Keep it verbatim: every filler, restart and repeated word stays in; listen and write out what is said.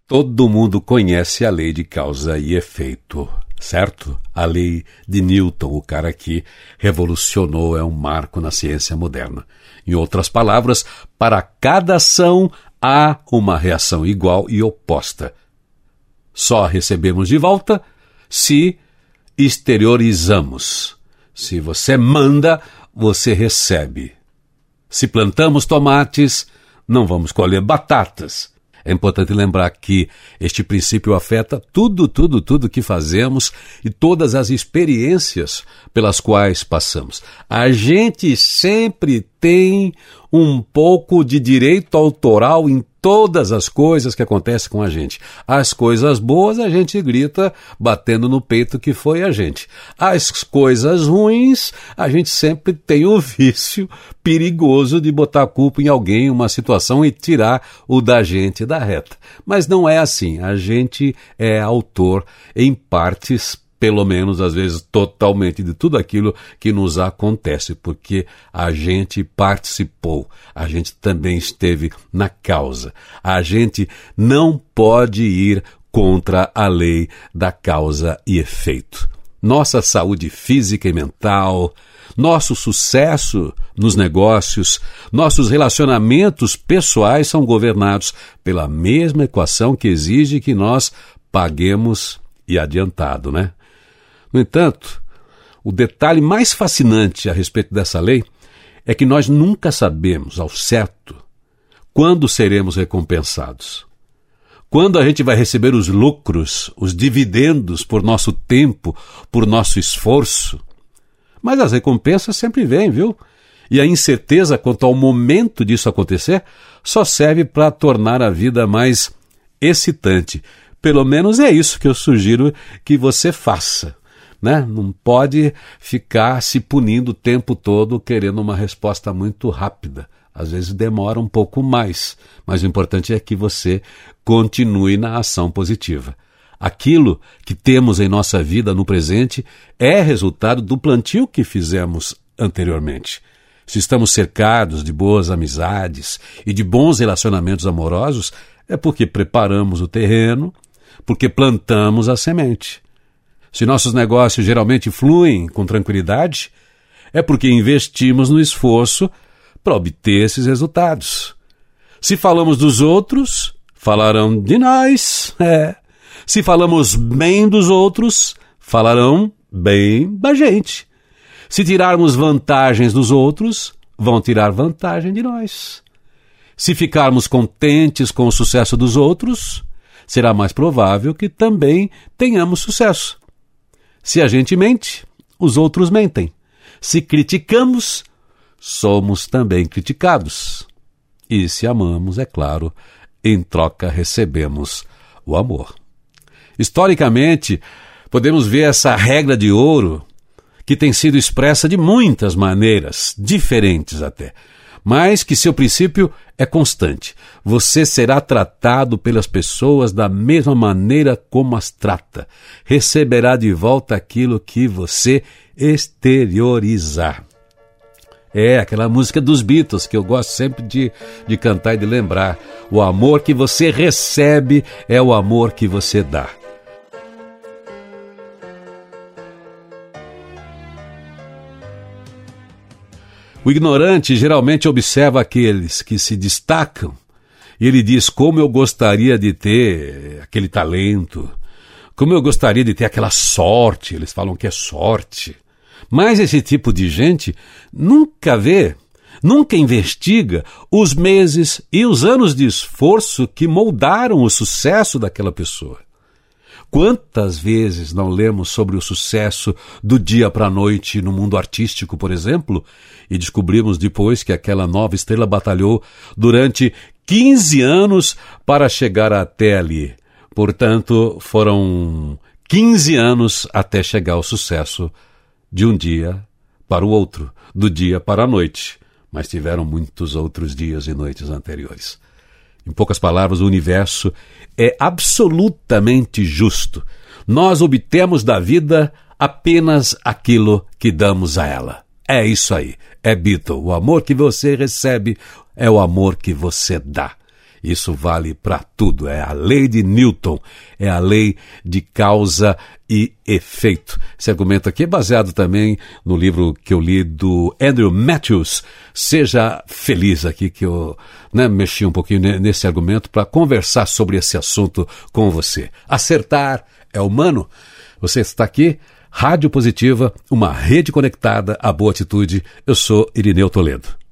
Todo mundo conhece a lei de causa e efeito, certo? A lei de Newton, o cara que revolucionou, é um marco na ciência moderna. Em outras palavras, para cada ação há uma reação igual e oposta. Só recebemos de volta se exteriorizamos. Se você manda, você recebe. Se plantamos tomates, não vamos colher batatas. É importante lembrar que este princípio afeta tudo, tudo, tudo que fazemos e todas as experiências pelas quais passamos. A gente sempre tem um pouco de direito autoral em todas as coisas que acontecem com a gente. As coisas boas a gente grita batendo no peito que foi a gente. As coisas ruins a gente sempre tem o vício perigoso de botar a culpa em alguém, em uma situação e tirar o da gente da reta. Mas não é assim. A gente é autor em partes, pelo menos às vezes totalmente, de tudo aquilo que nos acontece, porque a gente participou, a gente também esteve na causa. A gente não pode ir contra a lei da causa e efeito. Nossa saúde física e mental, nosso sucesso nos negócios, nossos relacionamentos pessoais são governados pela mesma equação que exige que nós paguemos e adiantado, né? No entanto, o detalhe mais fascinante a respeito dessa lei é que nós nunca sabemos ao certo quando seremos recompensados. Quando a gente vai receber os lucros, os dividendos por nosso tempo, por nosso esforço. Mas as recompensas sempre vêm, viu? E a incerteza quanto ao momento disso acontecer só serve para tornar a vida mais excitante. Pelo menos é isso que eu sugiro que você faça. Né? Não pode ficar se punindo o tempo todo querendo uma resposta muito rápida. Às vezes demora um pouco mais, mas o importante é que você continue na ação positiva. Aquilo que temos em nossa vida no presente é resultado do plantio que fizemos anteriormente. Se estamos cercados de boas amizades e de bons relacionamentos amorosos, é porque preparamos o terreno, porque plantamos a semente. Se nossos negócios geralmente fluem com tranquilidade, é porque investimos no esforço para obter esses resultados. Se falamos dos outros, falarão de nós. É. Se falamos bem dos outros, falarão bem da gente. Se tirarmos vantagens dos outros, vão tirar vantagem de nós. Se ficarmos contentes com o sucesso dos outros, será mais provável que também tenhamos sucesso. Se a gente mente, os outros mentem. Se criticamos, somos também criticados. E se amamos, é claro, em troca recebemos o amor. Historicamente, podemos ver essa regra de ouro que tem sido expressa de muitas maneiras, diferentes até, mas que seu princípio é constante. Você será tratado pelas pessoas da mesma maneira como as trata. Receberá de volta aquilo que você exteriorizar. É aquela música dos Beatles que eu gosto sempre de, de cantar e de lembrar. O amor que você recebe é o amor que você dá. O ignorante geralmente observa aqueles que se destacam e ele diz: como eu gostaria de ter aquele talento, como eu gostaria de ter aquela sorte. Eles falam que é sorte. Mas esse tipo de gente nunca vê, nunca investiga os meses e os anos de esforço que moldaram o sucesso daquela pessoa. Quantas vezes não lemos sobre o sucesso do dia para a noite no mundo artístico, por exemplo, e descobrimos depois que aquela nova estrela batalhou durante quinze anos para chegar até ali. Portanto, foram quinze anos até chegar ao sucesso de um dia para o outro, do dia para a noite. Mas tiveram muitos outros dias e noites anteriores. Em poucas palavras, o universo é absolutamente justo. Nós obtemos da vida apenas aquilo que damos a ela. É isso aí, é Beatle. O amor que você recebe é o amor que você dá. Isso vale para tudo. É a lei de Newton, é a lei de causa e efeito. Esse argumento aqui é baseado também no livro que eu li do Andrew Matthews. Seja feliz aqui, que eu né, mexi um pouquinho nesse argumento para conversar sobre esse assunto com você. Acertar é humano. Você está aqui, Rádio Positiva, uma rede conectada à boa atitude. Eu sou Irineu Toledo.